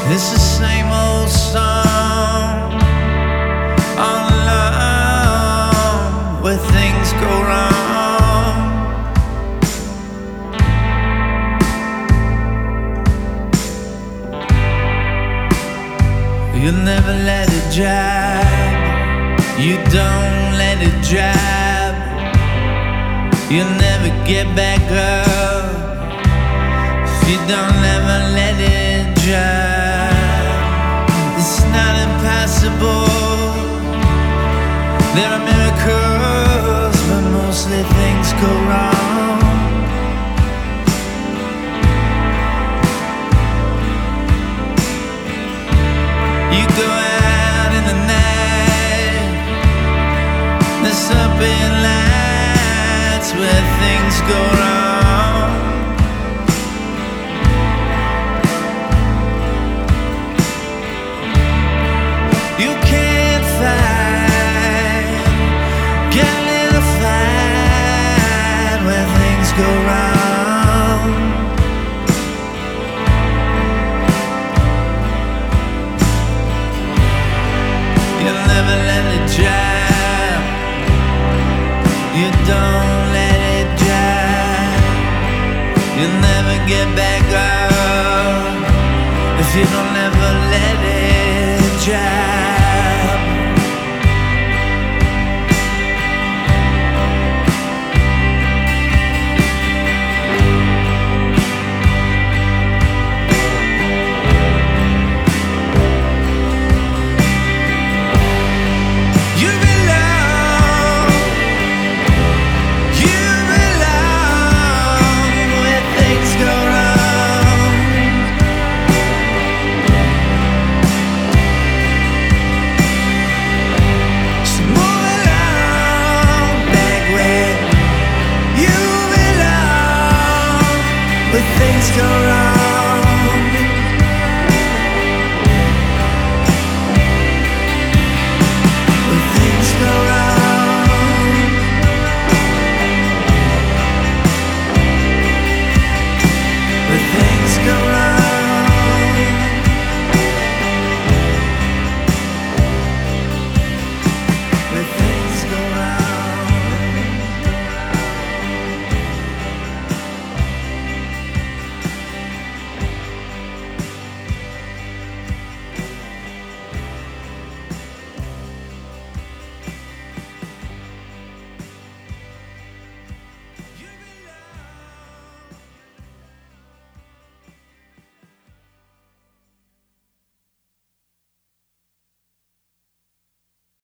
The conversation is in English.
It's the same old song all along where things go wrong. You never let it jab. You don't let it jab. You'll never get back up if you don't ever let it jab. It's not impossible. There are miracles, but mostly things go wrong. You go out in the night, there's up in lights where things go wrong. You can't fight, get a little fight where things go wrong. You'll never let it jab. You don't let it jab. You'll never get back up if you don't ever let it jab.